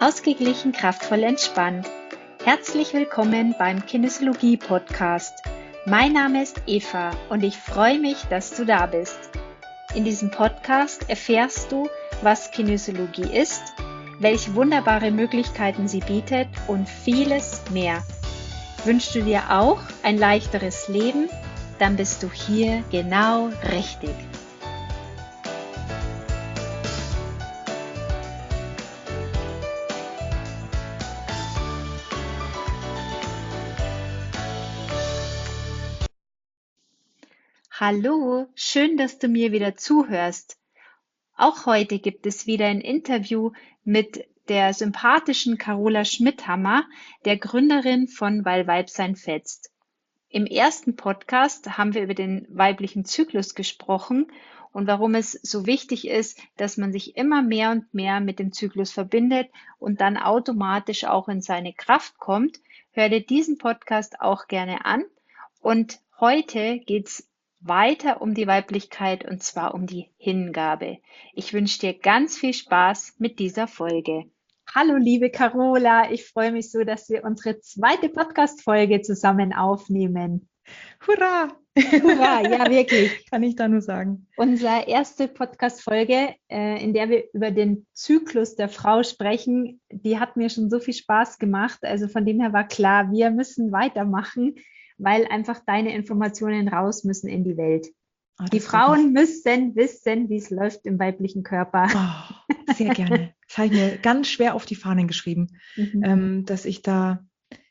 Ausgeglichen, kraftvoll, entspannt. Herzlich willkommen beim Kinesiologie-Podcast. Mein Name ist Eva und ich freue mich, dass du da bist. In diesem Podcast erfährst du, was Kinesiologie ist, welche wunderbare Möglichkeiten sie bietet und vieles mehr. Wünschst du dir auch ein leichteres Leben? Dann bist du hier genau richtig. Hallo, schön, dass du mir wieder zuhörst. Auch heute gibt es wieder ein Interview mit der sympathischen Carola Schmidhammer, der Gründerin von Weil Weibsein fetzt. Im ersten Podcast haben wir über den weiblichen Zyklus gesprochen und warum es so wichtig ist, dass man sich immer mehr und mehr mit dem Zyklus verbindet und dann automatisch auch in seine Kraft kommt. Hör dir diesen Podcast auch gerne an. Und heute geht's weiter um die Weiblichkeit und zwar um die Hingabe. Ich wünsche dir ganz viel Spaß mit dieser Folge. Hallo, liebe Carola, ich freue mich so, dass wir unsere zweite Podcast-Folge zusammen aufnehmen. Hurra! Hurra, ja, wirklich. Kann ich da nur sagen. Unsere erste Podcast-Folge, in der wir über den Zyklus der Frau sprechen, die hat mir schon so viel Spaß gemacht. Also von dem her war klar, wir müssen weitermachen, weil einfach deine Informationen raus müssen in die Welt. Die Frauen müssen wissen, wie es läuft im weiblichen Körper. Oh, sehr gerne. Das habe ich mir ganz schwer auf die Fahnen geschrieben, dass ich da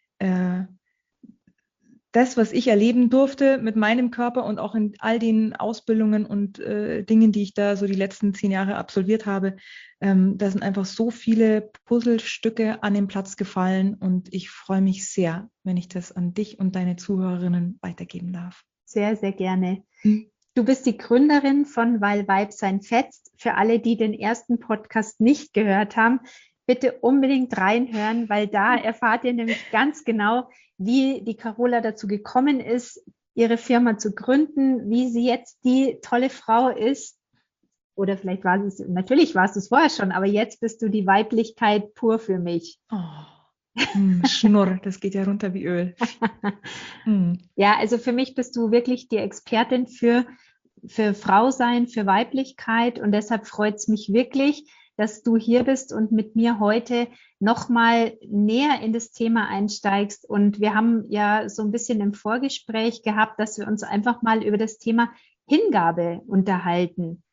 das, was ich erleben durfte mit meinem Körper und auch in all den Ausbildungen und Dingen, die ich da so die letzten 10 Jahre absolviert habe, da sind einfach so viele Puzzlestücke an den Platz gefallen und ich freue mich sehr, wenn ich das an dich und deine Zuhörerinnen weitergeben darf. Sehr, sehr gerne. Du bist die Gründerin von Weil Weibsein fetzt. Für alle, die den ersten Podcast nicht gehört haben, bitte unbedingt reinhören, weil da erfahrt ihr nämlich ganz genau, wie die Carola dazu gekommen ist, ihre Firma zu gründen, wie sie jetzt die tolle Frau ist. Oder vielleicht war sie es, natürlich warst du es vorher schon, aber jetzt bist du die Weiblichkeit pur für mich. Schnurr, das geht ja runter wie Öl. Ja, also für mich bist du wirklich die Expertin für Frau sein, für Weiblichkeit und deshalb freut es mich wirklich, dass du hier bist und mit mir heute nochmal näher in das Thema einsteigst. Und wir haben ja so ein bisschen im Vorgespräch gehabt, dass wir uns einfach mal über das Thema Hingabe unterhalten.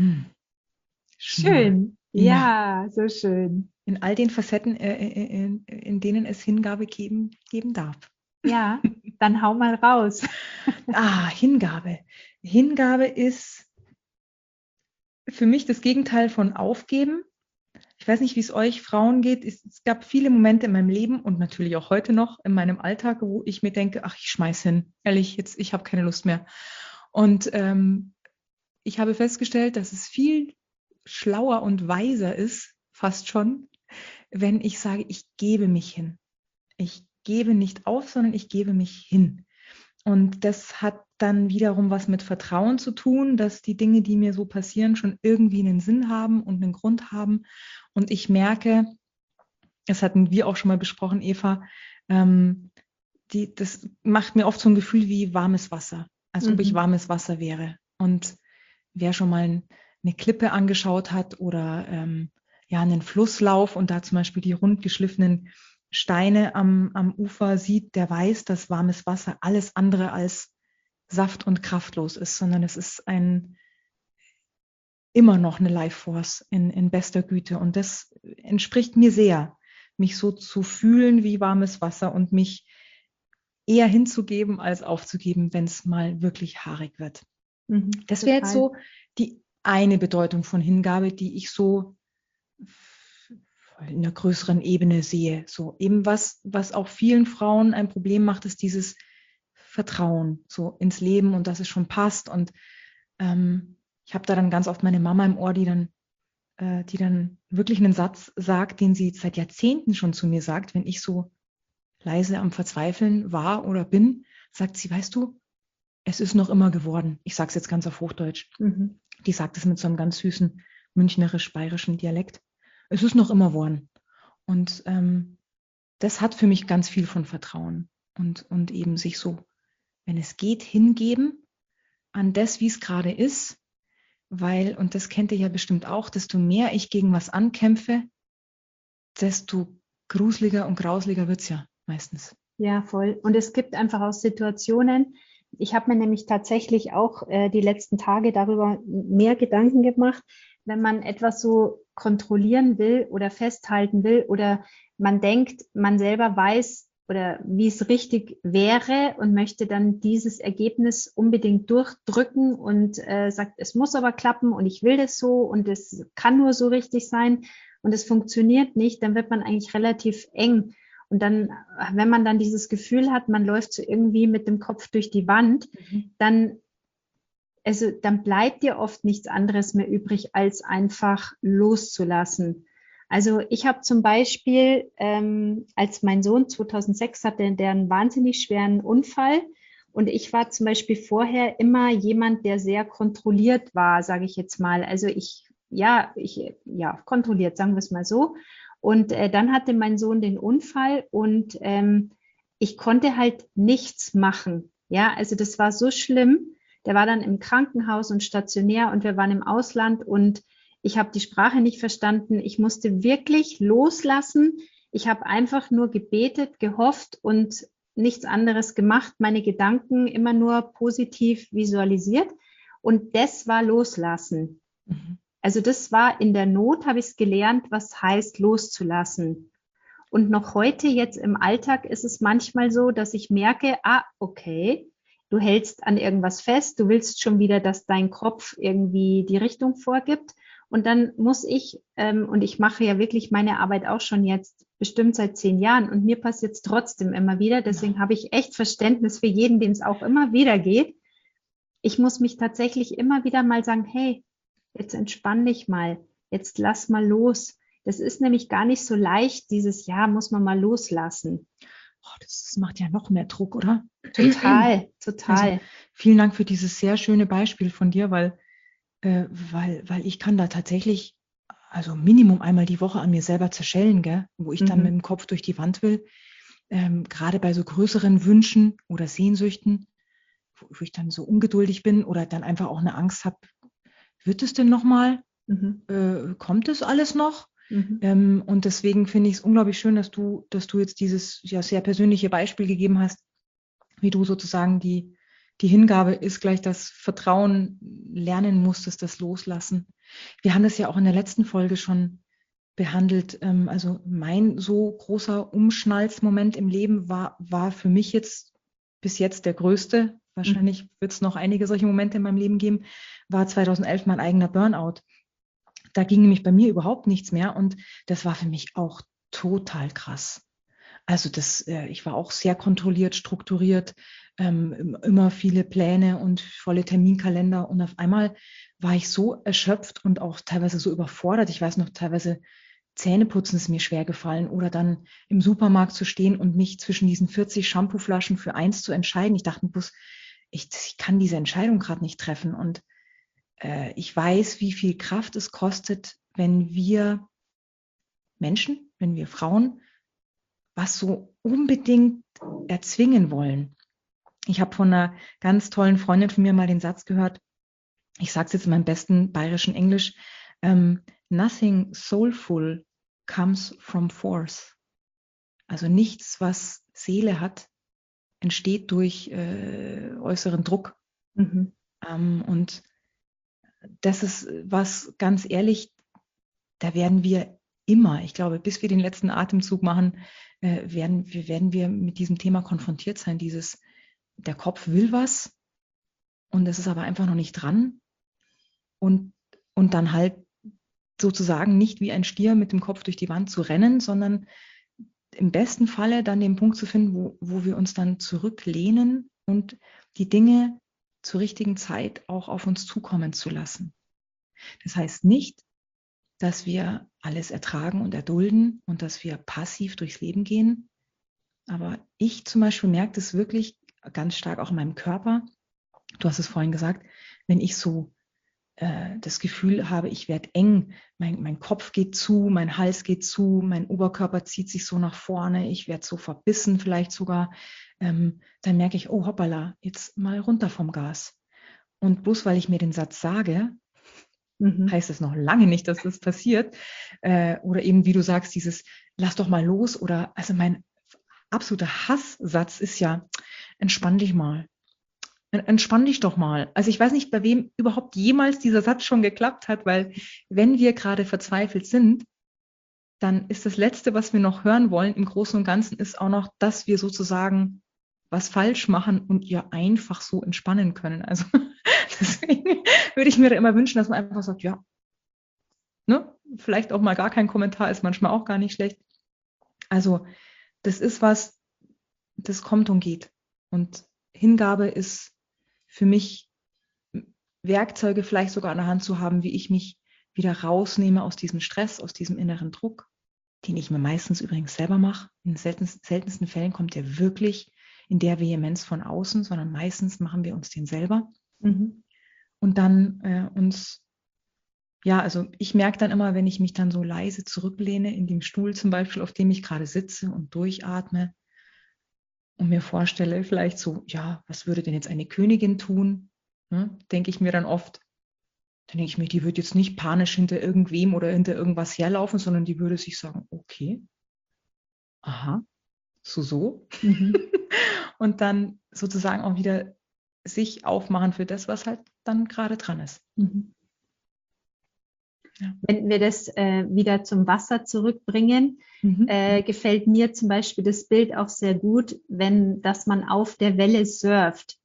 Schön. Ja, so schön. In all den Facetten, in denen es Hingabe geben darf. Ja, dann hau mal raus. Hingabe. Hingabe ist für mich das Gegenteil von Aufgeben. Ich weiß nicht, wie es euch Frauen geht. Es gab viele Momente in meinem Leben und natürlich auch heute noch in meinem Alltag, wo ich mir denke, ich schmeiß hin. Ehrlich, jetzt, ich habe keine Lust mehr. Und ich habe festgestellt, dass es viel schlauer und weiser ist, fast schon, wenn ich sage, ich gebe mich hin. Ich gebe nicht auf, sondern ich gebe mich hin. Und das hat dann wiederum was mit Vertrauen zu tun, dass die Dinge, die mir so passieren, schon irgendwie einen Sinn haben und einen Grund haben. Und ich merke, das hatten wir auch schon mal besprochen, Eva, das macht mir oft so ein Gefühl wie warmes Wasser, als ob ich warmes Wasser wäre. Und wer schon mal eine Klippe angeschaut hat oder einen Flusslauf und da zum Beispiel die rund geschliffenen Steine am Ufer sieht, der weiß, dass warmes Wasser alles andere als saft- und kraftlos ist, sondern es ist immer noch eine Life Force in bester Güte. Und das entspricht mir sehr, mich so zu fühlen wie warmes Wasser und mich eher hinzugeben als aufzugeben, wenn es mal wirklich haarig wird. Das wäre jetzt so die eine Bedeutung von Hingabe, die ich so in einer größeren Ebene sehe. So eben was auch vielen Frauen ein Problem macht, ist dieses Vertrauen so ins Leben und dass es schon passt. Und ich habe da dann ganz oft meine Mama im Ohr, die dann wirklich einen Satz sagt, den sie seit Jahrzehnten schon zu mir sagt, wenn ich so leise am Verzweifeln war oder bin, sagt sie, weißt du, es ist noch immer geworden. Ich sage es jetzt ganz auf Hochdeutsch. Die sagt es mit so einem ganz süßen münchnerisch-bayerischen Dialekt. Es ist noch immer worden. Und das hat für mich ganz viel von Vertrauen und eben sich so, wenn es geht, hingeben an das, wie es gerade ist, weil, und das kennt ihr ja bestimmt auch, desto mehr ich gegen was ankämpfe, desto gruseliger und grauseliger wird es ja meistens. Ja, voll. Und es gibt einfach auch Situationen, ich habe mir nämlich tatsächlich auch die letzten Tage darüber mehr Gedanken gemacht, wenn man etwas so kontrollieren will oder festhalten will oder man denkt, man selber weiß oder wie es richtig wäre und möchte dann dieses Ergebnis unbedingt durchdrücken und sagt, es muss aber klappen und ich will das so und es kann nur so richtig sein und es funktioniert nicht, dann wird man eigentlich relativ eng. Und dann, wenn man dann dieses Gefühl hat, man läuft so irgendwie mit dem Kopf durch die Wand, dann, also dann bleibt dir oft nichts anderes mehr übrig, als einfach loszulassen. Also ich habe zum Beispiel, als mein Sohn 2006 hatte, der einen wahnsinnig schweren Unfall. Und ich war zum Beispiel vorher immer jemand, der sehr kontrolliert war, sage ich jetzt mal. Also ja, kontrolliert, sagen wir es mal so. Und dann hatte mein Sohn den Unfall und ich konnte halt nichts machen. Ja, also das war so schlimm. Der war dann im Krankenhaus und stationär und wir waren im Ausland und ich habe die Sprache nicht verstanden. Ich musste wirklich loslassen. Ich habe einfach nur gebetet, gehofft und nichts anderes gemacht, meine Gedanken immer nur positiv visualisiert. Und das war Loslassen. Mhm. Also das war in der Not, habe ich es gelernt, was heißt loszulassen. Und noch heute jetzt im Alltag ist es manchmal so, dass ich merke, okay, du hältst an irgendwas fest, du willst schon wieder, dass dein Kopf irgendwie die Richtung vorgibt. Und dann muss ich, und ich mache ja wirklich meine Arbeit auch schon jetzt bestimmt seit 10 Jahren und mir passiert es trotzdem immer wieder. Deswegen habe ich echt Verständnis für jeden, dem es auch immer wieder geht. Ich muss mich tatsächlich immer wieder mal sagen, hey, jetzt entspann dich mal, jetzt lass mal los. Das ist nämlich gar nicht so leicht, dieses Jahr muss man mal loslassen. Oh, das macht ja noch mehr Druck, oder? Total, Also total. vielen Dank für dieses sehr schöne Beispiel von dir, weil ich kann da tatsächlich, also Minimum einmal die Woche an mir selber zerschellen, gell? Wo ich dann mit Mhm. dem Kopf durch die Wand will. Gerade bei so größeren Wünschen oder Sehnsüchten, wo ich dann so ungeduldig bin oder dann einfach auch eine Angst habe, wird es denn nochmal? Mhm. Kommt es alles noch? Mhm. Und deswegen finde ich es unglaublich schön, dass du jetzt dieses ja sehr persönliche Beispiel gegeben hast, wie du sozusagen die Hingabe ist gleich das Vertrauen lernen musstest, das Loslassen. Wir haben das ja auch in der letzten Folge schon behandelt. Also mein so großer Umschnalzmoment im Leben war für mich jetzt bis jetzt der größte. Mhm. Wahrscheinlich wird es noch einige solche Momente in meinem Leben geben, war 2011 mein eigener Burnout. Da ging nämlich bei mir überhaupt nichts mehr und das war für mich auch total krass. Also ich war auch sehr kontrolliert, strukturiert, immer viele Pläne und volle Terminkalender und auf einmal war ich so erschöpft und auch teilweise so überfordert. Ich weiß noch, teilweise Zähneputzen ist mir schwer gefallen oder dann im Supermarkt zu stehen und mich zwischen diesen 40 Shampooflaschen für eins zu entscheiden. Ich dachte, ich kann diese Entscheidung gerade nicht treffen und ich weiß, wie viel Kraft es kostet, wenn wir Menschen, wenn wir Frauen was so unbedingt erzwingen wollen. Ich habe von einer ganz tollen Freundin von mir mal den Satz gehört, ich sage es jetzt in meinem besten bayerischen Englisch, nothing soulful comes from force. Also nichts, was Seele hat, entsteht durch äußeren Druck. Mhm. Und das ist was, ganz ehrlich, da werden wir immer, ich glaube, bis wir den letzten Atemzug machen, werden wir mit diesem Thema konfrontiert sein. Der Kopf will was und es ist aber einfach noch nicht dran und, und dann halt sozusagen nicht wie ein Stier mit dem Kopf durch die Wand zu rennen, sondern im besten Falle dann den Punkt zu finden, wo wir uns dann zurücklehnen und die Dinge zur richtigen Zeit auch auf uns zukommen zu lassen. Das heißt nicht, dass wir alles ertragen und erdulden und dass wir passiv durchs Leben gehen. Aber ich zum Beispiel merke das wirklich ganz stark auch in meinem Körper. Du hast es vorhin gesagt, wenn ich so das Gefühl habe, ich werde eng, mein Kopf geht zu, mein Hals geht zu, mein Oberkörper zieht sich so nach vorne, ich werde so verbissen vielleicht sogar, dann merke ich, oh hoppala, jetzt mal runter vom Gas. Und bloß weil ich mir den Satz sage, heißt es noch lange nicht, dass das passiert. Oder eben, wie du sagst, dieses lass doch mal los. Oder also mein absoluter Hasssatz ist ja, entspann dich mal. Entspann dich doch mal. Also ich weiß nicht, bei wem überhaupt jemals dieser Satz schon geklappt hat, weil wenn wir gerade verzweifelt sind, dann ist das Letzte, was wir noch hören wollen im Großen und Ganzen, ist auch noch, dass wir sozusagen was falsch machen und ja einfach so entspannen können. Also deswegen würde ich mir da immer wünschen, dass man einfach sagt, ja, ne, vielleicht auch mal gar kein Kommentar ist manchmal auch gar nicht schlecht. Also das ist was, das kommt und geht. Und Hingabe ist für mich Werkzeuge vielleicht sogar an der Hand zu haben, wie ich mich wieder rausnehme aus diesem Stress, aus diesem inneren Druck, den ich mir meistens übrigens selber mache. In den seltensten Fällen kommt der wirklich in der Vehemenz von außen, sondern meistens machen wir uns den selber. Und dann uns, ja, also ich merke dann immer, wenn ich mich dann so leise zurücklehne, in dem Stuhl zum Beispiel, auf dem ich gerade sitze und durchatme und mir vorstelle, vielleicht so, ja, was würde denn jetzt eine Königin tun? Ne, denke ich mir dann oft, dann denke ich mir, die wird jetzt nicht panisch hinter irgendwem oder hinter irgendwas herlaufen, sondern die würde sich sagen, okay, aha, so. Und dann sozusagen auch wieder sich aufmachen für das, was halt dann gerade dran ist. Ja. Wenn wir das wieder zum Wasser zurückbringen, gefällt mir zum Beispiel das Bild auch sehr gut, dass man auf der Welle surft.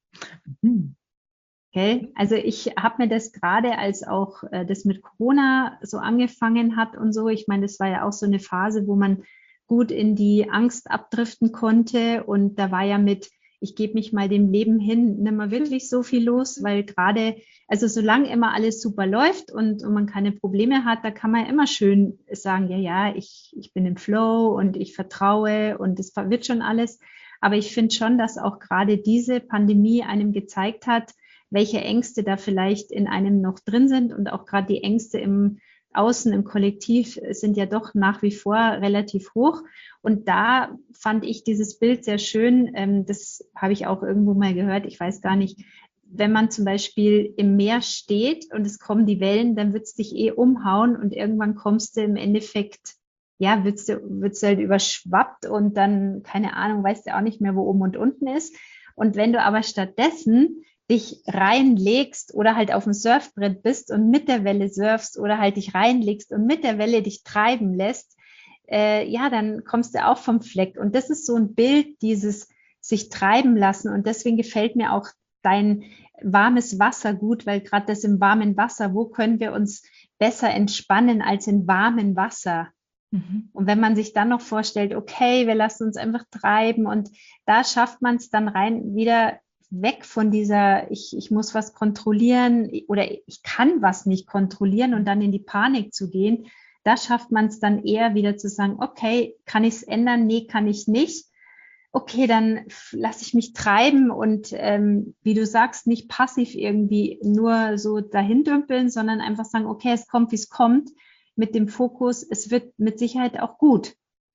Okay? Also ich habe mir das gerade, als auch das mit Corona so angefangen hat und so, ich meine, das war ja auch so eine Phase, wo man gut in die Angst abdriften konnte, und da war ja ich gebe mich mal dem Leben hin, nicht mehr wirklich so viel los, weil gerade, also solange immer alles super läuft und man keine Probleme hat, da kann man immer schön sagen, ja, ich bin im Flow und ich vertraue und es wird schon alles. Aber ich finde schon, dass auch gerade diese Pandemie einem gezeigt hat, welche Ängste da vielleicht in einem noch drin sind, und auch gerade die Ängste im Außen, im Kollektiv sind ja doch nach wie vor relativ hoch. Und da fand ich dieses Bild sehr schön. Das habe ich auch irgendwo mal gehört. Ich weiß gar nicht, wenn man zum Beispiel im Meer steht und es kommen die Wellen, dann wird es dich umhauen und irgendwann kommst du im Endeffekt, ja, wirst du halt überschwappt und dann, keine Ahnung, weißt du auch nicht mehr, wo oben und unten ist. Und wenn du aber stattdessen dich reinlegst oder halt auf dem Surfbrett bist und mit der Welle surfst oder halt dich reinlegst und mit der Welle dich treiben lässt, ja, dann kommst du auch vom Fleck. Und das ist so ein Bild, dieses sich treiben lassen. Und deswegen gefällt mir auch dein warmes Wasser gut, weil gerade das im warmen Wasser, wo können wir uns besser entspannen als in warmem Wasser? Und wenn man sich dann noch vorstellt, okay, wir lassen uns einfach treiben, und da schafft man es dann rein wieder weg von dieser, ich muss was kontrollieren oder ich kann was nicht kontrollieren und dann in die Panik zu gehen. Da schafft man es dann eher wieder zu sagen, okay, kann ich es ändern? Nee, kann ich nicht. Okay, dann lasse ich mich treiben und wie du sagst, nicht passiv irgendwie nur so dahin dümpeln, sondern einfach sagen, okay, es kommt, wie es kommt, mit dem Fokus, es wird mit Sicherheit auch gut.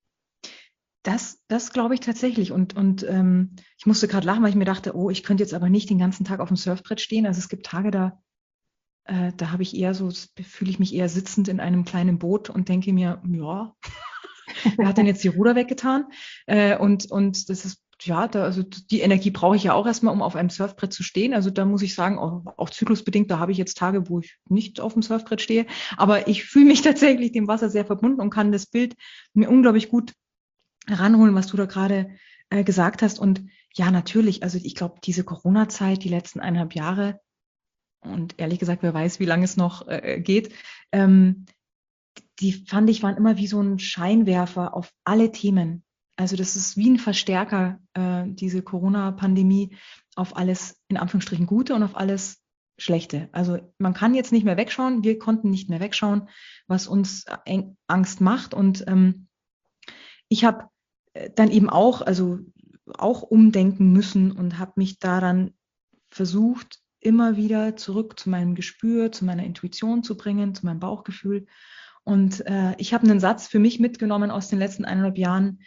Das glaube ich tatsächlich. Und ich musste gerade lachen, weil ich mir dachte, oh, ich könnte jetzt aber nicht den ganzen Tag auf dem Surfbrett stehen. Also es gibt Tage, da habe ich eher so, fühle ich mich eher sitzend in einem kleinen Boot und denke mir, ja, wer hat denn jetzt die Ruder weggetan? Und das ist, ja, also die Energie brauche ich ja auch erstmal, um auf einem Surfbrett zu stehen. Also da muss ich sagen, auch zyklusbedingt, da habe ich jetzt Tage, wo ich nicht auf dem Surfbrett stehe. Aber ich fühle mich tatsächlich dem Wasser sehr verbunden und kann das Bild mir unglaublich gut ranholen, was du da gerade gesagt hast. Und ja, natürlich, also ich glaube, diese Corona-Zeit, die letzten 1,5 Jahre, und ehrlich gesagt, wer weiß, wie lange es noch geht, die fand ich, waren immer wie so ein Scheinwerfer auf alle Themen. Also das ist wie ein Verstärker, diese Corona-Pandemie, auf alles in Anführungsstrichen Gute und auf alles Schlechte. Also man kann jetzt nicht mehr wegschauen, wir konnten nicht mehr wegschauen, was uns Angst macht. Und ich habe dann eben auch umdenken müssen und habe mich daran versucht, immer wieder zurück zu meinem Gespür, zu meiner Intuition zu bringen, zu meinem Bauchgefühl. Und ich habe einen Satz für mich mitgenommen aus den letzten 1,5 Jahren,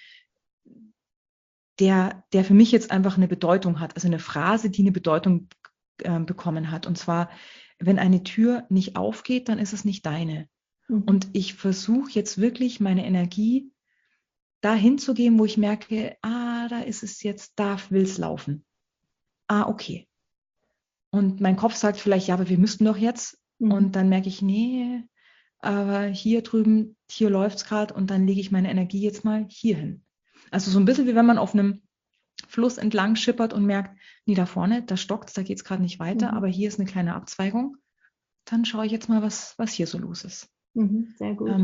der für mich jetzt einfach eine Bedeutung hat, also eine Phrase, die eine Bedeutung bekommen hat. Und zwar, wenn eine Tür nicht aufgeht, dann ist es nicht deine. Und ich versuche jetzt wirklich meine Energie dahin zu geben, wo ich merke, da ist es jetzt, da will es laufen. Okay. Und mein Kopf sagt vielleicht, ja, aber wir müssten doch jetzt. Und dann merke ich, nee, aber hier drüben, hier läuft es gerade und dann lege ich meine Energie jetzt mal hier hin. Also so ein bisschen wie wenn man auf einem Fluss entlang schippert und merkt, nee, da vorne, da stockt es, da geht es gerade nicht weiter, aber hier ist eine kleine Abzweigung. Dann schaue ich jetzt mal, was hier so los ist. Sehr gut.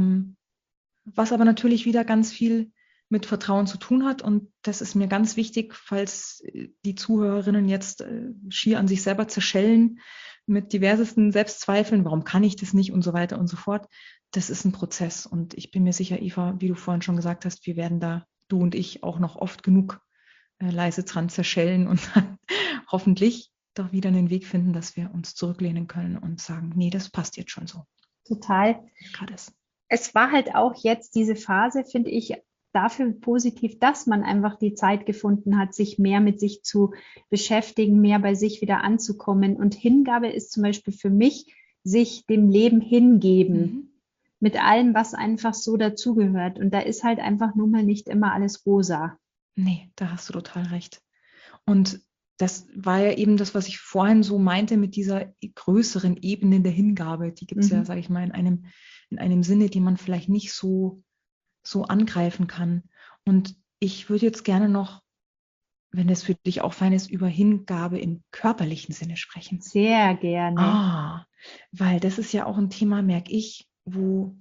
Was aber natürlich wieder ganz viel mit Vertrauen zu tun hat. Und das ist mir ganz wichtig, falls die Zuhörerinnen jetzt schier an sich selber zerschellen mit diversesten Selbstzweifeln, warum kann ich das nicht und so weiter und so fort. Das ist ein Prozess. Und ich bin mir sicher, Eva, wie du vorhin schon gesagt hast, wir werden da, du und ich, auch noch oft genug leise dran zerschellen und dann hoffentlich doch wieder einen Weg finden, dass wir uns zurücklehnen können und sagen, nee, das passt jetzt schon so. Total. Gerade ist. Es war halt auch jetzt diese Phase, finde ich, dafür positiv, dass man einfach die Zeit gefunden hat, sich mehr mit sich zu beschäftigen, mehr bei sich wieder anzukommen. Und Hingabe ist zum Beispiel für mich, sich dem Leben hingeben, mit allem, was einfach so dazugehört. Und da ist halt einfach nun mal nicht immer alles rosa. Nee, da hast du total recht. Und das war ja eben das, was ich vorhin so meinte mit dieser größeren Ebene der Hingabe. Die gibt es ja, sage ich mal, in einem Sinne, den man vielleicht nicht so angreifen kann. Und ich würde jetzt gerne noch, wenn das für dich auch fein ist, über Hingabe im körperlichen Sinne sprechen. Sehr gerne. Weil das ist ja auch ein Thema, merke ich, wo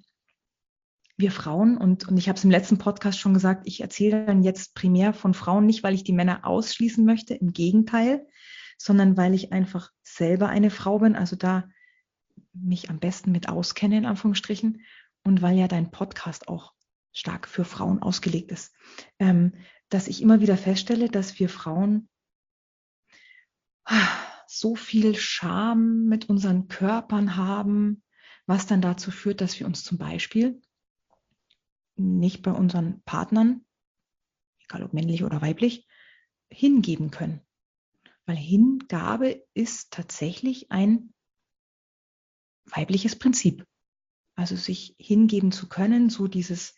wir Frauen, und ich habe es im letzten Podcast schon gesagt, ich erzähle dann jetzt primär von Frauen, nicht weil ich die Männer ausschließen möchte, im Gegenteil, sondern weil ich einfach selber eine Frau bin, also da mich am besten mit auskenne, in Anführungsstrichen, und weil ja dein Podcast auch stark für Frauen ausgelegt ist, dass ich immer wieder feststelle, dass wir Frauen so viel Scham mit unseren Körpern haben, was dann dazu führt, dass wir uns zum Beispiel nicht bei unseren Partnern, egal ob männlich oder weiblich, hingeben können. Weil Hingabe ist tatsächlich ein weibliches Prinzip. Also sich hingeben zu können, so dieses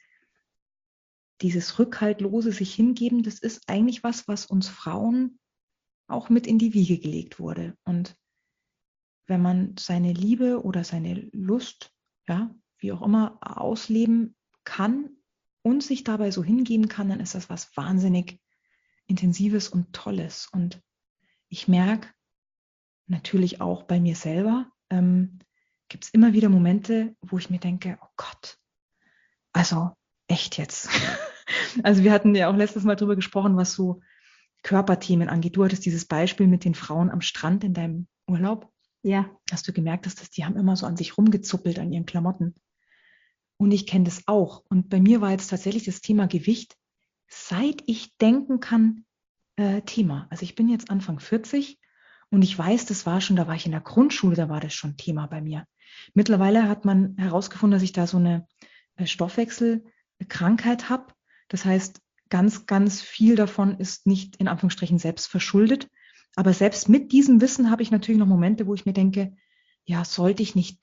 rückhaltlose sich hingeben, das ist eigentlich was uns Frauen auch mit in die Wiege gelegt wurde. Und wenn man seine Liebe oder seine Lust, ja, wie auch immer, ausleben kann und sich dabei so hingeben kann, dann ist das was wahnsinnig Intensives und Tolles. Und ich merke natürlich auch bei mir selber, gibt es immer wieder Momente, wo ich mir denke, oh Gott, also echt jetzt. Also wir hatten ja auch letztes Mal drüber gesprochen, was so Körperthemen angeht. Du hattest dieses Beispiel mit den Frauen am Strand in deinem Urlaub. Ja. Hast du gemerkt, dass die haben immer so an sich rumgezuppelt an ihren Klamotten. Und ich kenne das auch. Und bei mir war jetzt tatsächlich das Thema Gewicht, seit ich denken kann, Thema. Also ich bin jetzt Anfang 40 und ich weiß, da war ich in der Grundschule, da war das schon Thema bei mir. Mittlerweile hat man herausgefunden, dass ich da so eine Stoffwechselkrankheit habe. Das heißt, ganz, ganz viel davon ist nicht in Anführungsstrichen selbst verschuldet. Aber selbst mit diesem Wissen habe ich natürlich noch Momente, wo ich mir denke, ja, sollte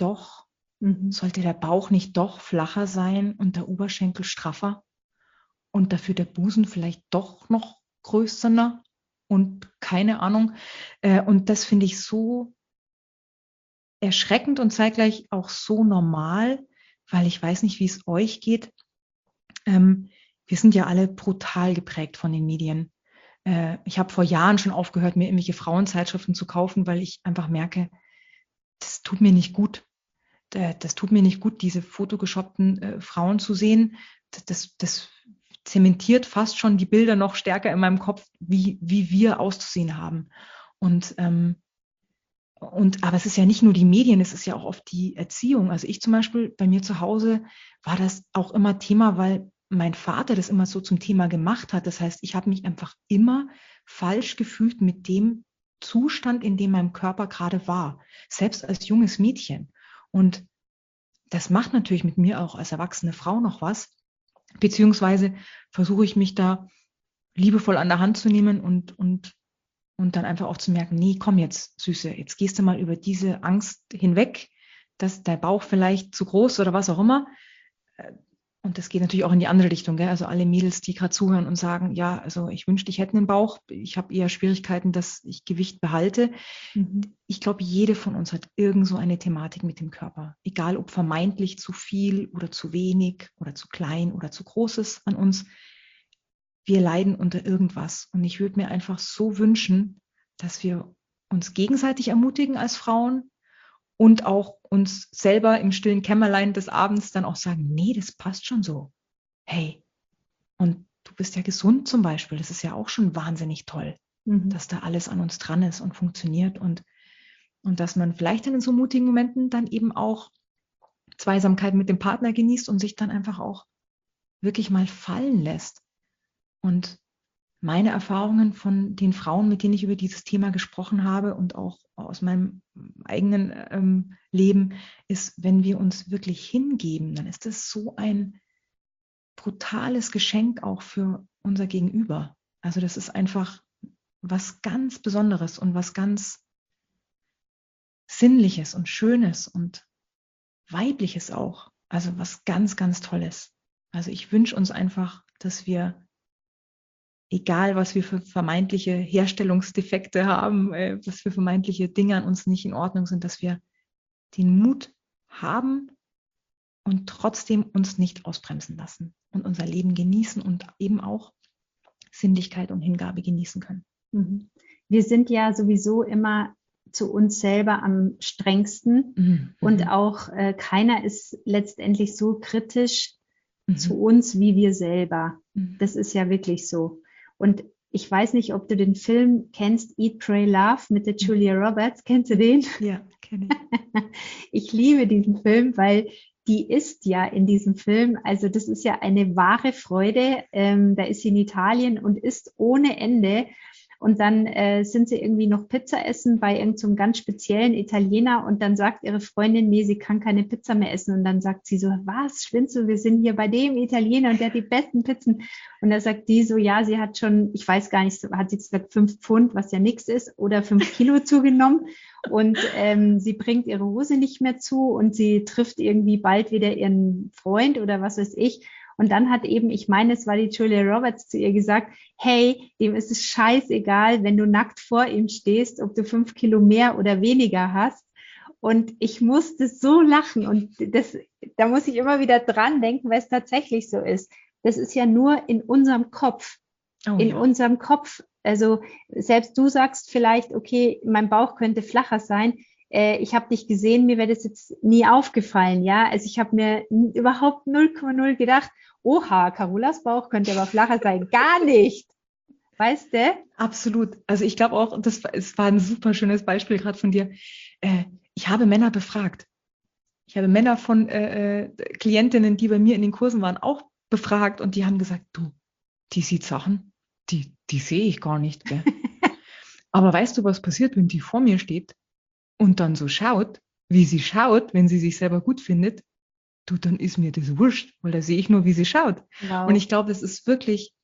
der Bauch nicht doch flacher sein und der Oberschenkel straffer und dafür der Busen vielleicht doch noch größer und keine Ahnung. Und das finde ich so erschreckend und zeitgleich auch so normal, weil ich weiß nicht, wie es euch geht. Wir sind ja alle brutal geprägt von den Medien. Ich habe vor Jahren schon aufgehört, mir irgendwelche Frauenzeitschriften zu kaufen, weil ich einfach merke, das tut mir nicht gut. Das tut mir nicht gut, diese photoshoppten Frauen zu sehen. Das zementiert fast schon die Bilder noch stärker in meinem Kopf, wie wir auszusehen haben. Aber es ist ja nicht nur die Medien, es ist ja auch oft die Erziehung. Also ich zum Beispiel, bei mir zu Hause war das auch immer Thema, weil mein Vater das immer so zum Thema gemacht hat. Das heißt, ich habe mich einfach immer falsch gefühlt mit dem Zustand, in dem mein Körper gerade war, selbst als junges Mädchen. Und das macht natürlich mit mir auch als erwachsene Frau noch was, beziehungsweise versuche ich mich da liebevoll an der Hand zu nehmen und dann einfach auch zu merken, nee, komm jetzt, Süße, jetzt gehst du mal über diese Angst hinweg, dass dein Bauch vielleicht zu groß oder was auch immer. Und das geht natürlich auch in die andere Richtung, gell? Also alle Mädels, die gerade zuhören und sagen, ja, also ich wünschte, ich hätte einen Bauch, ich habe eher Schwierigkeiten, dass ich Gewicht behalte. Ich glaube, jede von uns hat irgend so eine Thematik mit dem Körper. Egal, ob vermeintlich zu viel oder zu wenig oder zu klein oder zu groß ist an uns. Wir leiden unter irgendwas. Und ich würde mir einfach so wünschen, dass wir uns gegenseitig ermutigen als Frauen und auch uns selber im stillen Kämmerlein des Abends dann auch sagen, nee, das passt schon so. Hey, und du bist ja gesund zum Beispiel. Das ist ja auch schon wahnsinnig toll, dass da alles an uns dran ist und funktioniert und dass man vielleicht dann in so mutigen Momenten dann eben auch Zweisamkeit mit dem Partner genießt und sich dann einfach auch wirklich mal fallen lässt. Und meine Erfahrungen von den Frauen, mit denen ich über dieses Thema gesprochen habe und auch aus meinem eigenen Leben, ist, wenn wir uns wirklich hingeben, dann ist das so ein brutales Geschenk auch für unser Gegenüber. Also das ist einfach was ganz Besonderes und was ganz Sinnliches und Schönes und Weibliches auch. Also was ganz, ganz Tolles. Also ich wünsche uns einfach, dass wir, egal was wir für vermeintliche Herstellungsdefekte haben, was für vermeintliche Dinge an uns nicht in Ordnung sind, dass wir den Mut haben und trotzdem uns nicht ausbremsen lassen und unser Leben genießen und eben auch Sinnlichkeit und Hingabe genießen können. Wir sind ja sowieso immer zu uns selber am strengsten und auch keiner ist letztendlich so kritisch zu uns wie wir selber. Das ist ja wirklich so. Und ich weiß nicht, ob du den Film kennst, Eat, Pray, Love mit der Julia Roberts. Kennst du den? Ja, kenne ich. Ich liebe diesen Film, weil die isst ja in diesem Film, also das ist ja eine wahre Freude. Da ist sie in Italien und isst ohne Ende. Und dann sind sie irgendwie noch Pizza essen bei irgendeinem so ganz speziellen Italiener und dann sagt ihre Freundin, nee, sie kann keine Pizza mehr essen. Und dann sagt sie so, was, spinnst du, wir sind hier bei dem Italiener und der hat die besten Pizzen. Und da sagt die so, ja, sie hat schon, ich weiß gar nicht, hat sie gesagt 5 Pfund, was ja nichts ist, oder 5 Kilo zugenommen. Und sie bringt ihre Hose nicht mehr zu und sie trifft irgendwie bald wieder ihren Freund oder was weiß ich. Und dann hat eben, ich meine, es war die Julia Roberts zu ihr gesagt, hey, dem ist es scheißegal, wenn du nackt vor ihm stehst, ob du 5 Kilo mehr oder weniger hast. Und ich musste so lachen und da muss ich immer wieder dran denken, weil es tatsächlich so ist. Das ist ja nur in unserem Kopf. Unserem Kopf. Also selbst du sagst vielleicht, okay, mein Bauch könnte flacher sein. Ich habe dich gesehen, mir wäre das jetzt nie aufgefallen, ja. Also ich habe mir überhaupt 0,0 gedacht, oha, Carolas Bauch könnte aber flacher sein. Gar nicht. Weißt du? Absolut. Also ich glaube auch, es war ein super schönes Beispiel gerade von dir. Ich habe Männer befragt. Ich habe Männer von Klientinnen, die bei mir in den Kursen waren, auch befragt und die haben gesagt, du, die sieht Sachen, die sehe ich gar nicht. Gell? Aber weißt du, was passiert, wenn die vor mir steht und dann so schaut, wie sie schaut, wenn sie sich selber gut findet? Du, dann ist mir das wurscht, weil da sehe ich nur, wie sie schaut. Wow. Und ich glaube, es ist wirklich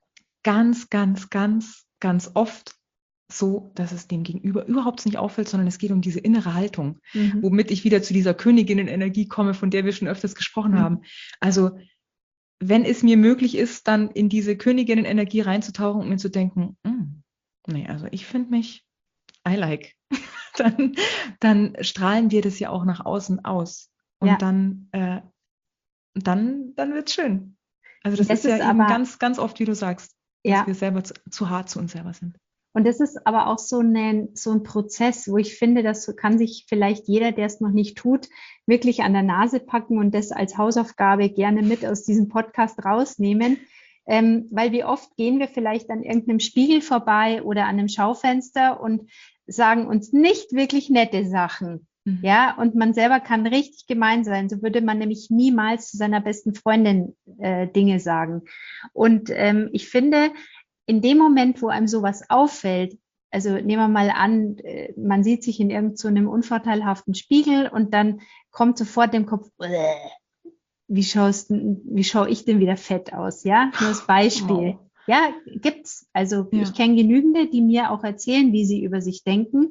ganz, ganz, ganz, ganz oft so, dass es dem Gegenüber überhaupt nicht auffällt, sondern es geht um diese innere Haltung, womit ich wieder zu dieser Königinnenenergie komme, von der wir schon öfters gesprochen haben. Also wenn es mir möglich ist, dann in diese Königinnenenergie reinzutauchen und mir zu denken, nee, also ich finde mich, I like, dann strahlen wir das ja auch nach außen aus. Und dann wird es schön. Also das ist ja eben ganz, ganz oft, wie du sagst, dass wir selber zu hart zu uns selber sind. Und das ist aber auch so ein Prozess, wo ich finde, das kann sich vielleicht jeder, der es noch nicht tut, wirklich an der Nase packen und das als Hausaufgabe gerne mit aus diesem Podcast rausnehmen. Weil wie oft gehen wir vielleicht an irgendeinem Spiegel vorbei oder an einem Schaufenster und sagen uns nicht wirklich nette Sachen. Ja, und man selber kann richtig gemein sein. So würde man nämlich niemals zu seiner besten Freundin Dinge sagen. Und ich finde, in dem Moment, wo einem sowas auffällt, also nehmen wir mal an, man sieht sich in irgend so einem unvorteilhaften Spiegel und dann kommt sofort im Kopf, wie schaue ich denn wieder fett aus, ja? Nur als Beispiel. Oh. Ja, gibt's. Also ich Ja. kenne genügende, die mir auch erzählen, wie sie über sich denken.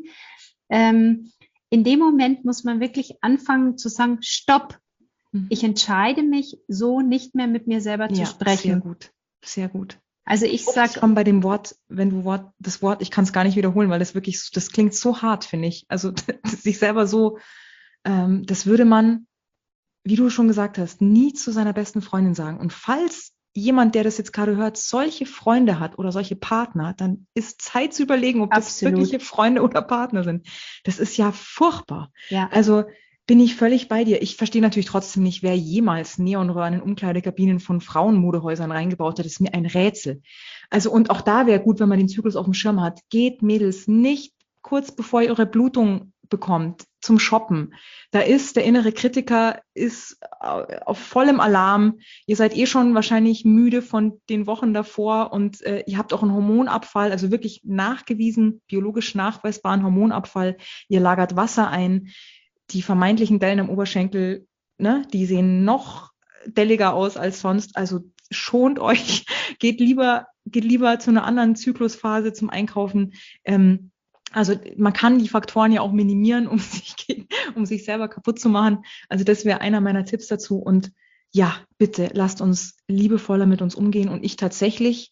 In dem Moment muss man wirklich anfangen zu sagen, stopp, ich entscheide mich, so nicht mehr mit mir selber zu Ja, sehr sprechen. gut, sehr gut. Also ich Oft sag, schon bei dem Wort, wenn du das Wort, ich kann es gar nicht wiederholen, weil das wirklich, das klingt so hart, finde ich. Also sich selber so, das würde man, wie du schon gesagt hast, nie zu seiner besten Freundin sagen. Und falls jemand, der das jetzt gerade hört, solche Freunde hat oder solche Partner, dann ist Zeit zu überlegen, ob das absolut, wirkliche Freunde oder Partner sind. Das ist ja furchtbar. ja, Also bin ich völlig bei dir. Ich verstehe natürlich trotzdem nicht, wer jemals Neonröhren in Umkleidekabinen von Frauenmodehäusern reingebaut hat. Das ist mir ein Rätsel. Also und auch da wäre gut, wenn man den Zyklus auf dem Schirm hat. Geht, Mädels, nicht kurz bevor ihr eure Blutung bekommt zum Shoppen. Da ist der innere Kritiker ist auf vollem Alarm. Ihr seid eh schon wahrscheinlich müde von den Wochen davor und ihr habt auch einen Hormonabfall, also wirklich nachgewiesen, biologisch nachweisbaren Hormonabfall. Ihr lagert Wasser ein. Die vermeintlichen Dellen am Oberschenkel, ne, die sehen noch delliger aus als sonst. Also schont euch, geht lieber zu einer anderen Zyklusphase zum Einkaufen. Also man kann die Faktoren ja auch minimieren, um sich selber kaputt zu machen. Also das wäre einer meiner Tipps dazu. Und ja, bitte lasst uns liebevoller mit uns umgehen. Und ich tatsächlich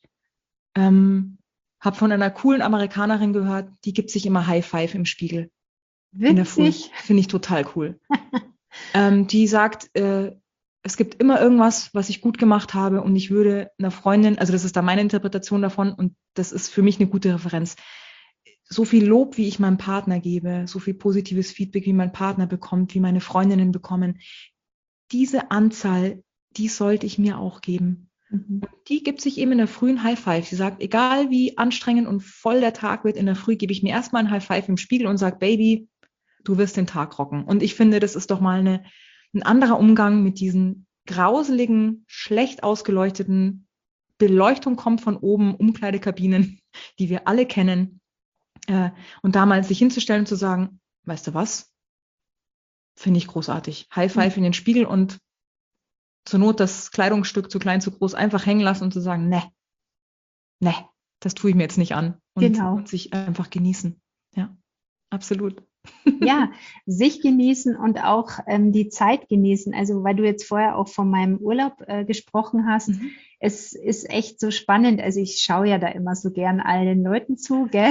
habe von einer coolen Amerikanerin gehört, die gibt sich immer High Five im Spiegel in der Früh. witzig. Finde ich total cool. Die sagt, es gibt immer irgendwas, was ich gut gemacht habe und ich würde einer Freundin, also das ist da meine Interpretation davon und das ist für mich eine gute Referenz, so viel Lob, wie ich meinem Partner gebe, so viel positives Feedback, wie mein Partner bekommt, wie meine Freundinnen bekommen, diese Anzahl, die sollte ich mir auch geben. Mhm. Die gibt sich eben in der frühen High Five. Sie sagt, egal wie anstrengend und voll der Tag wird, in der Früh gebe ich mir erstmal ein High Five im Spiegel und sage, Baby, du wirst den Tag rocken. Und ich finde, das ist doch mal ein anderer Umgang mit diesen grauseligen, schlecht ausgeleuchteten, Beleuchtung kommt von oben, Umkleidekabinen, die wir alle kennen. Und da mal sich hinzustellen und zu sagen, weißt du was, finde ich großartig. High Five in den Spiegel und zur Not das Kleidungsstück zu klein, zu groß einfach hängen lassen und zu sagen, ne, das tue ich mir jetzt nicht an. Genau. Und sich einfach genießen. Ja, absolut. Ja, sich genießen und auch die Zeit genießen. Also weil du jetzt vorher auch von meinem Urlaub gesprochen hast, Mhm. es ist echt so spannend. Also ich schaue ja da immer so gern allen Leuten zu, gell?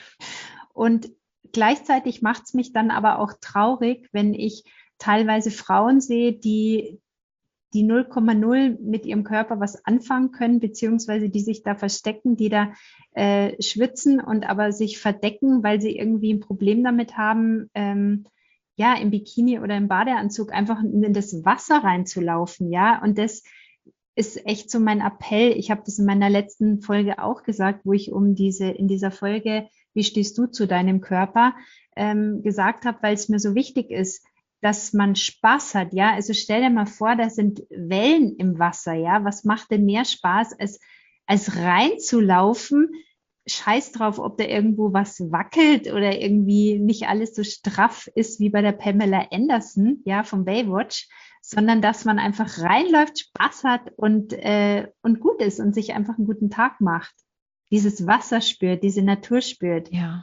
Und gleichzeitig macht es mich dann aber auch traurig, wenn ich teilweise Frauen sehe, die 0,0 mit ihrem Körper was anfangen können, beziehungsweise die sich da verstecken, die da schwitzen und aber sich verdecken, weil sie irgendwie ein Problem damit haben, ja, im Bikini oder im Badeanzug einfach in das Wasser reinzulaufen, ja. Und das ist echt so mein Appell. Ich habe das in meiner letzten Folge auch gesagt, wo ich in dieser Folge, wie stehst du zu deinem Körper, gesagt habe, weil es mir so wichtig ist, dass man Spaß hat, ja. Also stell dir mal vor, da sind Wellen im Wasser, ja. Was macht denn mehr Spaß, als reinzulaufen? Scheiß drauf, ob da irgendwo was wackelt oder irgendwie nicht alles so straff ist wie bei der Pamela Anderson, ja, von Baywatch, sondern dass man einfach reinläuft, Spaß hat und gut ist und sich einfach einen guten Tag macht. Dieses Wasser spürt, diese Natur spürt. Ja.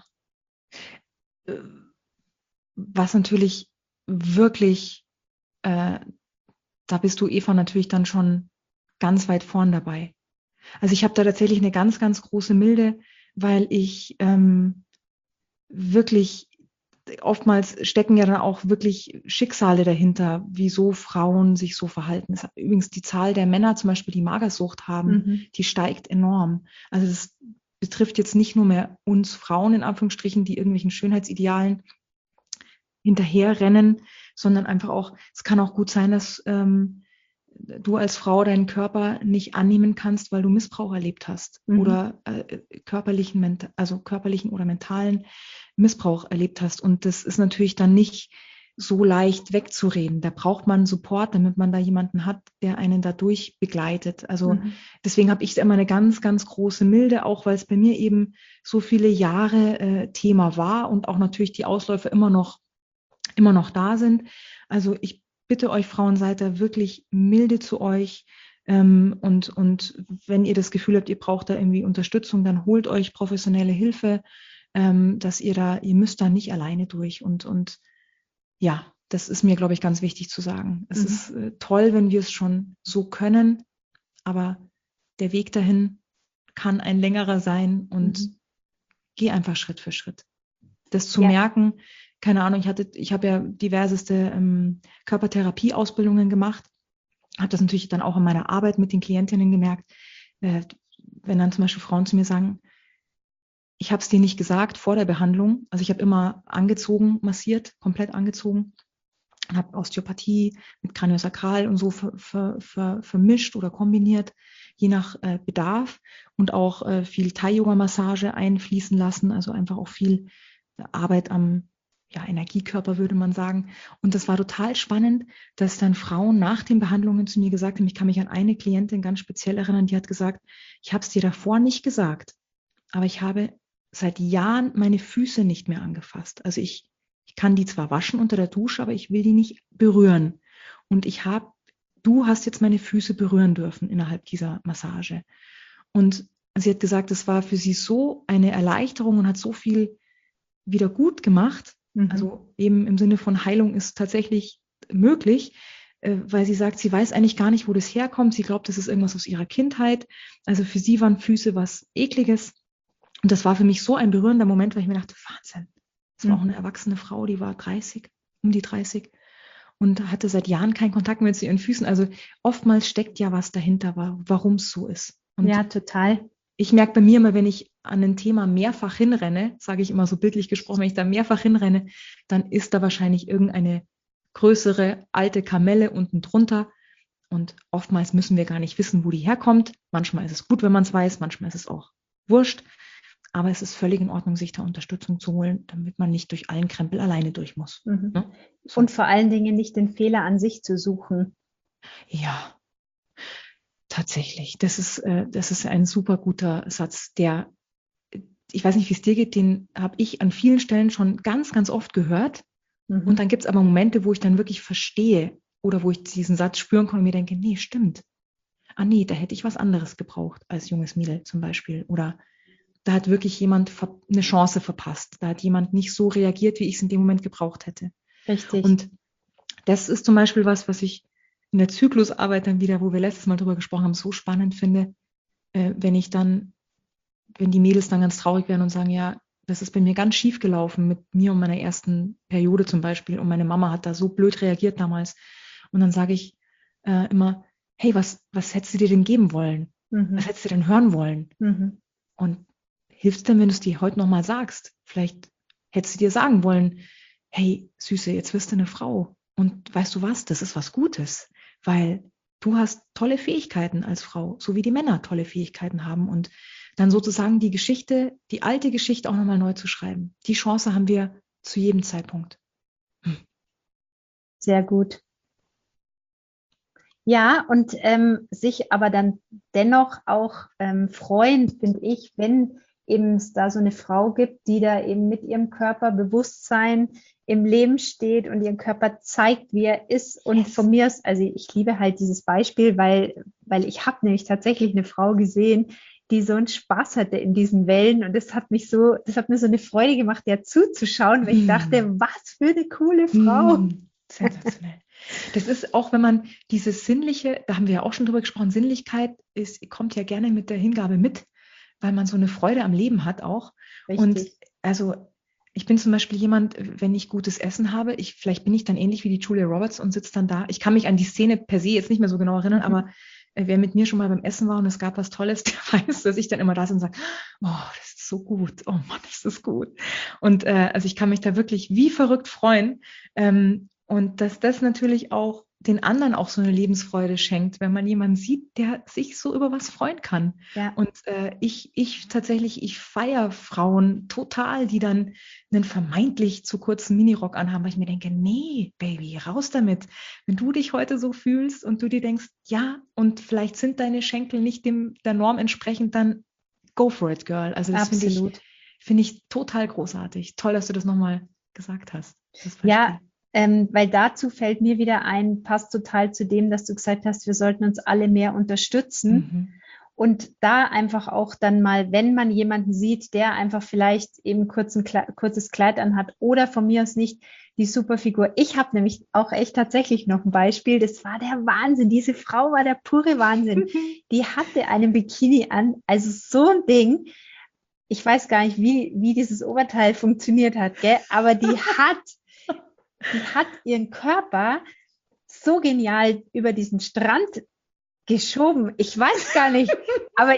Was natürlich wirklich, äh, da bist du, Eva, natürlich dann schon ganz weit vorn dabei. Also ich habe da tatsächlich eine ganz, ganz große Milde, weil ich wirklich, oftmals stecken ja dann auch wirklich Schicksale dahinter, wieso Frauen sich so verhalten. Übrigens die Zahl der Männer zum Beispiel, die Magersucht haben, Mhm. die steigt enorm. Also das betrifft jetzt nicht nur mehr uns Frauen in Anführungsstrichen, die irgendwelchen Schönheitsidealen hinterherrennen, sondern einfach auch, es kann auch gut sein, dass du als Frau deinen Körper nicht annehmen kannst, weil du Missbrauch erlebt hast Mhm. oder körperlichen oder mentalen Missbrauch erlebt hast. Und das ist natürlich dann nicht so leicht wegzureden. Da braucht man Support, damit man da jemanden hat, der einen dadurch begleitet. Also deswegen habe ich immer eine ganz, ganz große Milde, auch weil es bei mir eben so viele Jahre Thema war und auch natürlich die Ausläufe immer noch da sind. Also ich bitte euch Frauen, seid da wirklich milde zu euch. Und wenn ihr das Gefühl habt, ihr braucht da irgendwie Unterstützung, dann holt euch professionelle Hilfe, dass ihr müsst da nicht alleine durch. Und ja, das ist mir, glaube ich, ganz wichtig zu sagen. Es ist toll, wenn wir es schon so können, aber der Weg dahin kann ein längerer sein und geh einfach Schritt für Schritt. Das zu merken, keine Ahnung, ich habe ja diverseste Körpertherapie-Ausbildungen gemacht, habe das natürlich dann auch in meiner Arbeit mit den Klientinnen gemerkt, wenn dann zum Beispiel Frauen zu mir sagen, ich habe es dir nicht gesagt vor der Behandlung, also ich habe immer angezogen, massiert, komplett angezogen, habe Osteopathie mit Kraniosakral und so vermischt oder kombiniert, je nach Bedarf und auch viel Thai-Yoga-Massage einfließen lassen, also einfach auch viel Arbeit am Energiekörper, würde man sagen. Und das war total spannend, dass dann Frauen nach den Behandlungen zu mir gesagt haben, ich kann mich an eine Klientin ganz speziell erinnern, die hat gesagt, ich habe es dir davor nicht gesagt, aber ich habe seit Jahren meine Füße nicht mehr angefasst. Also ich kann die zwar waschen unter der Dusche, aber ich will die nicht berühren. Und du hast jetzt meine Füße berühren dürfen innerhalb dieser Massage. Und sie hat gesagt, es war für sie so eine Erleichterung und hat so viel wieder gut gemacht. Also eben im Sinne von Heilung ist tatsächlich möglich, weil sie sagt, sie weiß eigentlich gar nicht, wo das herkommt. Sie glaubt, das ist irgendwas aus ihrer Kindheit. Also für sie waren Füße was Ekliges. Und das war für mich so ein berührender Moment, weil ich mir dachte, Wahnsinn. Das war auch eine erwachsene Frau, die war 30, um die 30 und hatte seit Jahren keinen Kontakt mehr zu ihren Füßen. Also oftmals steckt ja was dahinter, warum es so ist. Und ja, total. Ich merke bei mir immer, wenn ich an ein Thema mehrfach hinrenne, sage ich immer so bildlich gesprochen, wenn ich da mehrfach hinrenne, dann ist da wahrscheinlich irgendeine größere alte Kamelle unten drunter. Und oftmals müssen wir gar nicht wissen, wo die herkommt. Manchmal ist es gut, wenn man es weiß, manchmal ist es auch wurscht. Aber es ist völlig in Ordnung, sich da Unterstützung zu holen, damit man nicht durch allen Krempel alleine durch muss. Ne? So. Und vor allen Dingen nicht den Fehler an sich zu suchen. Ja, tatsächlich. Das ist ein super guter Satz, ich weiß nicht, wie es dir geht, den habe ich an vielen Stellen schon ganz, ganz oft gehört. Und dann gibt es aber Momente, wo ich dann wirklich verstehe oder wo ich diesen Satz spüren kann und mir denke, nee, stimmt. Ah nee, da hätte ich was anderes gebraucht als junges Mädel zum Beispiel. Oder da hat wirklich jemand eine Chance verpasst. Da hat jemand nicht so reagiert, wie ich es in dem Moment gebraucht hätte. Richtig. Und das ist zum Beispiel was ich in der Zyklusarbeit dann wieder, wo wir letztes Mal drüber gesprochen haben, so spannend finde, wenn die Mädels dann ganz traurig werden und sagen, ja, das ist bei mir ganz schief gelaufen mit mir und meiner ersten Periode zum Beispiel und meine Mama hat da so blöd reagiert damals. Und dann sage ich immer, hey, was hättest du dir denn geben wollen? Was hättest du denn hören wollen? Und hilft es denn, wenn du es dir heute nochmal sagst? Vielleicht hättest du dir sagen wollen, hey, Süße, jetzt wirst du eine Frau. Und weißt du was, das ist was Gutes, weil du hast tolle Fähigkeiten als Frau, so wie die Männer tolle Fähigkeiten haben. Und dann sozusagen die alte Geschichte auch nochmal neu zu schreiben. Die Chance haben wir zu jedem Zeitpunkt. Sehr gut. Ja, und sich aber dann dennoch auch freuen, finde ich, wenn eben es da so eine Frau gibt, die da eben mit ihrem Körperbewusstsein im Leben steht und ihren Körper zeigt, wie er ist. Und von mir aus, also ich liebe halt dieses Beispiel, weil ich habe nämlich tatsächlich eine Frau gesehen, die so einen Spaß hatte in diesen Wellen. Und das hat mir so eine Freude gemacht, der zuzuschauen, weil ich dachte, was für eine coole Frau. Sensationell. Das ist auch, wenn man dieses Sinnliche, da haben wir ja auch schon drüber gesprochen, Sinnlichkeit kommt ja gerne mit der Hingabe mit, weil man so eine Freude am Leben hat auch. Richtig. Und also ich bin zum Beispiel jemand, wenn ich gutes Essen habe, vielleicht bin ich dann ähnlich wie die Julia Roberts und sitze dann da. Ich kann mich an die Szene per se jetzt nicht mehr so genau erinnern, aber wer mit mir schon mal beim Essen war und es gab was Tolles, der weiß, dass ich dann immer da sitze und sage, oh, das ist so gut, oh Mann, ist das gut. Und also ich kann mich da wirklich wie verrückt freuen. Und dass das natürlich auch den anderen auch so eine Lebensfreude schenkt, wenn man jemanden sieht, der sich so über was freuen kann. Ja, Und ich tatsächlich, ich feiere Frauen total, die dann einen vermeintlich zu kurzen Minirock anhaben, weil ich mir denke, nee, Baby, raus damit. Wenn du dich heute so fühlst und du dir denkst, ja, und vielleicht sind deine Schenkel nicht der Norm entsprechend, dann go for it, girl. Also das absolut. finde ich total großartig. Toll, dass du das nochmal gesagt hast, das Ja, Beispiel. weil dazu fällt mir wieder ein, passt total zu dem, dass du gesagt hast, wir sollten uns alle mehr unterstützen. Mhm. Und da einfach auch dann mal, wenn man jemanden sieht, der einfach vielleicht eben kurzes Kleid anhat oder von mir aus nicht die Superfigur. Ich habe nämlich auch echt tatsächlich noch ein Beispiel. Das war der Wahnsinn. Diese Frau war der pure Wahnsinn. Die hatte einen Bikini an, also so ein Ding. Ich weiß gar nicht, wie dieses Oberteil funktioniert hat, gell? Aber die hat ihren Körper so genial über diesen Strand geschoben. Ich weiß gar nicht, aber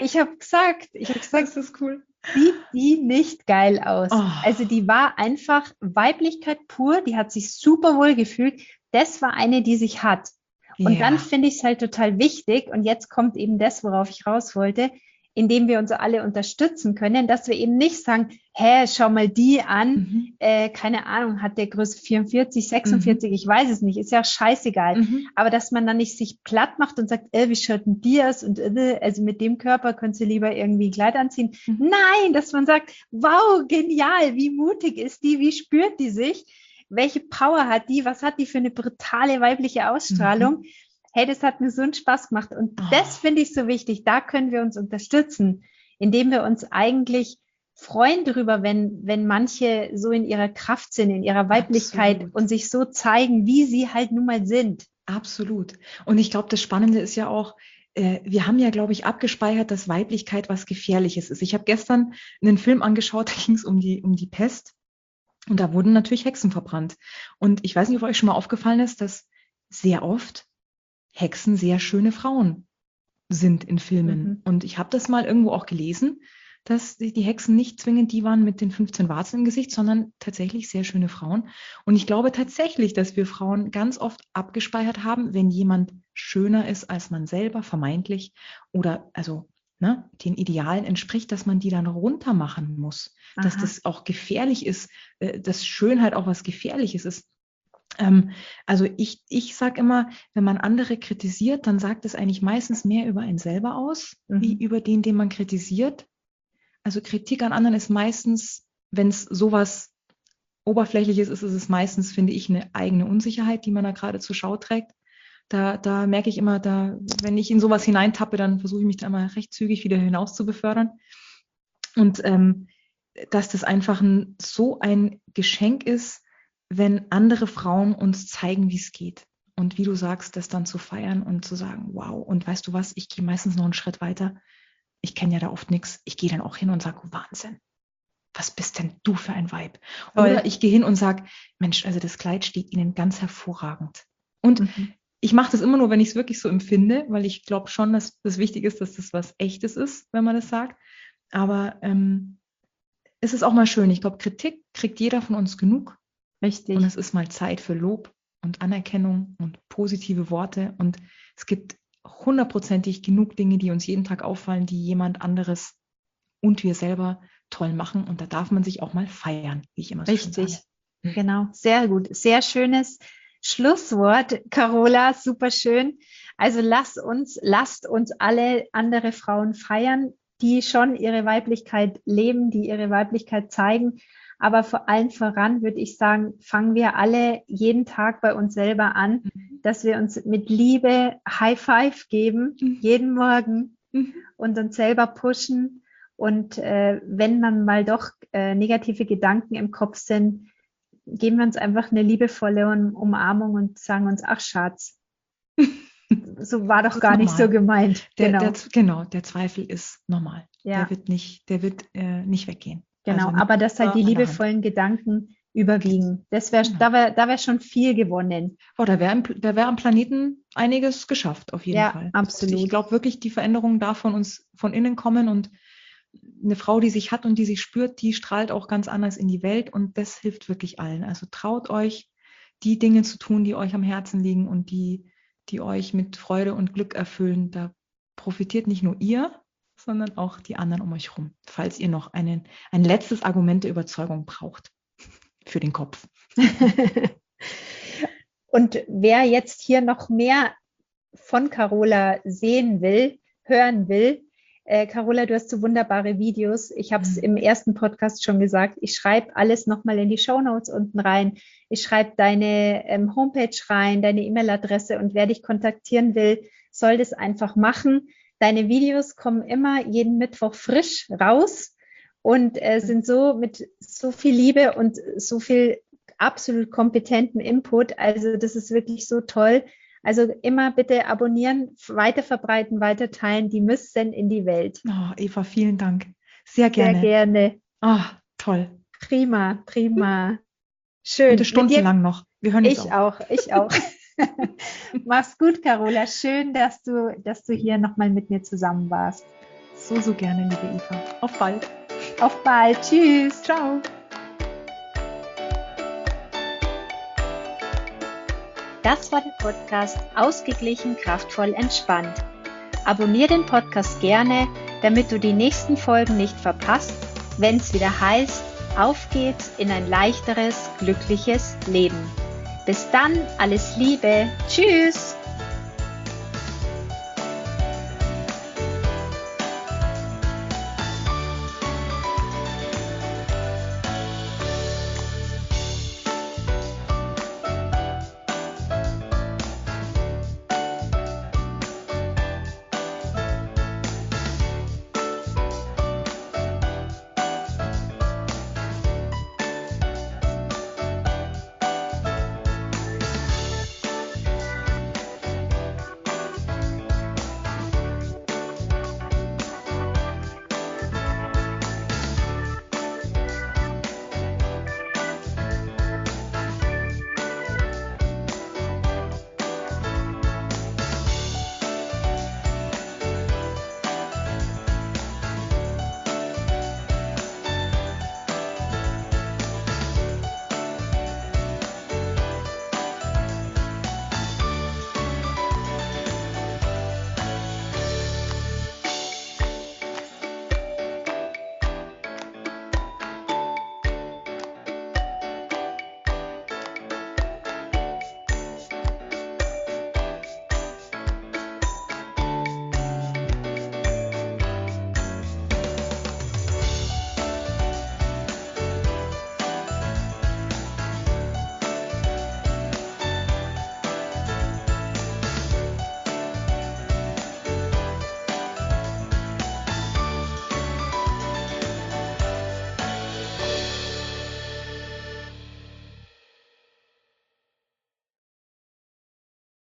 Das ist cool. sieht die nicht geil aus. Also Oh, die war einfach Weiblichkeit pur, die hat sich super wohl gefühlt. Das war eine, die sich hat. Und dann ja. finde ich es halt total wichtig, und jetzt kommt eben das, worauf ich raus wollte, indem wir uns alle unterstützen können, dass wir eben nicht sagen, hä, schau mal die an, Mhm. keine Ahnung, hat der Größe 44, Mhm. 46, ich weiß es nicht, ist ja auch scheißegal. Mhm. Aber dass man dann nicht sich platt macht und sagt, wie schaut denn die aus? Und also mit dem Körper könntest du lieber irgendwie ein Kleid anziehen. Mhm. Nein, dass man sagt, wow, genial, wie mutig ist die, wie spürt die sich? Welche Power hat die? Was hat die für eine brutale weibliche Ausstrahlung? Mhm. Hey, das hat mir so einen Spaß gemacht. Und das Oh, finde ich so wichtig. Da können wir uns unterstützen, indem wir uns eigentlich freuen darüber, wenn manche so in ihrer Kraft sind, in ihrer Weiblichkeit absolut. und sich so zeigen, wie sie halt nun mal sind. Absolut. Und ich glaube, das Spannende ist ja auch, wir haben ja, glaube ich, abgespeichert, dass Weiblichkeit was Gefährliches ist. Ich habe gestern einen Film angeschaut, da ging es um die Pest. Und da wurden natürlich Hexen verbrannt. Und ich weiß nicht, ob euch schon mal aufgefallen ist, dass sehr oft Hexen sehr schöne Frauen sind in Filmen. Mhm. Und ich habe das mal irgendwo auch gelesen, dass die Hexen nicht zwingend die waren mit den 15 Warzen im Gesicht, sondern tatsächlich sehr schöne Frauen. Und ich glaube tatsächlich, dass wir Frauen ganz oft abgespeichert haben, wenn jemand schöner ist als man selber, vermeintlich, oder also ne, den Idealen entspricht, dass man die dann runter machen muss, dass Aha, das auch gefährlich ist, dass Schönheit auch was Gefährliches ist. Ähm, also ich sage immer, wenn man andere kritisiert, dann sagt es eigentlich meistens mehr über einen selber aus, wie mhm. über den man kritisiert. Also Kritik an anderen ist meistens, wenn es sowas Oberflächliches ist, ist es meistens, finde ich, eine eigene Unsicherheit, die man da gerade zur Schau trägt. Da merke ich immer, wenn ich in sowas hineintappe, dann versuche ich mich da immer recht zügig wieder hinaus zu befördern. Und dass das einfach so ein Geschenk ist, wenn andere Frauen uns zeigen, wie es geht. Und wie du sagst, das dann zu feiern und zu sagen, wow, und weißt du was, ich gehe meistens noch einen Schritt weiter. Ich kenne ja da oft nichts. Ich gehe dann auch hin und sage, Wahnsinn, was bist denn du für ein Weib? Toll. Oder ich gehe hin und sage, Mensch, also das Kleid steht Ihnen ganz hervorragend. Und Mhm. ich mache das immer nur, wenn ich es wirklich so empfinde, weil ich glaube schon, dass das wichtig ist, dass das was Echtes ist, wenn man das sagt. Aber es ist auch mal schön. Ich glaube, Kritik kriegt jeder von uns genug. Und Richtig. es ist mal Zeit für Lob und Anerkennung und positive Worte. Und es gibt hundertprozentig genug Dinge, die uns jeden Tag auffallen, die jemand anderes und wir selber toll machen. Und da darf man sich auch mal feiern, wie ich immer so schön sage. Richtig. Genau. Sehr gut. Sehr schönes Schlusswort, Carola. Super schön. Also lasst uns alle andere Frauen feiern, die schon ihre Weiblichkeit leben, die ihre Weiblichkeit zeigen. Aber vor allem voran würde ich sagen, fangen wir alle jeden Tag bei uns selber an, Mhm. dass wir uns mit Liebe High Five geben, Mhm. jeden Morgen, Mhm. und uns selber pushen. Und wenn dann mal doch negative Gedanken im Kopf sind, geben wir uns einfach eine liebevolle Umarmung und sagen uns, ach Schatz, so war Das doch ist gar nicht so normal. gemeint. Genau. Genau, der Zweifel ist normal. Ja, Der wird nicht weggehen. Also genau. nicht Aber dass halt die an der Hand. liebevollen Gedanken überwiegen. Genau. Da wär schon viel gewonnen. Oh, da wär am Planeten einiges geschafft, auf jeden Ja, Fall. Und ich absolut. glaube wirklich, die Veränderung darf von uns von innen kommen und eine Frau, die sich hat und die sich spürt, die strahlt auch ganz anders in die Welt und das hilft wirklich allen. Also traut euch, die Dinge zu tun, die euch am Herzen liegen und die die euch mit Freude und Glück erfüllen. Da profitiert nicht nur ihr, sondern auch die anderen um euch herum, falls ihr noch ein letztes Argument der Überzeugung braucht für den Kopf. Und wer jetzt hier noch mehr von Carola sehen will, hören will, Carola, du hast so wunderbare Videos. Ich habe es im ersten Podcast schon gesagt. Ich schreibe alles nochmal in die Shownotes unten rein. Ich schreibe deine Homepage rein, deine E-Mail-Adresse, und wer dich kontaktieren will, soll das einfach machen. Deine Videos kommen immer jeden Mittwoch frisch raus und sind so mit so viel Liebe und so viel absolut kompetenten Input. Also das ist wirklich so toll. Also immer bitte abonnieren, weiterverbreiten, weiterteilen. Die müssen in die Welt. Oh, Eva, vielen Dank. Sehr gerne. Sehr gerne. Oh, toll. Prima, prima. Schön. Gute stundenlang noch. Wir hören jetzt auf. Ich auch. Mach's gut, Carola. Schön, dass du hier nochmal mit mir zusammen warst. So gerne, liebe Eva. Auf bald. Auf bald. Tschüss. Ciao. Das war der Podcast Ausgeglichen, kraftvoll, entspannt. Abonnier den Podcast gerne, damit du die nächsten Folgen nicht verpasst, wenn es wieder heißt, auf geht's in ein leichteres, glückliches Leben. Bis dann, alles Liebe. Tschüss.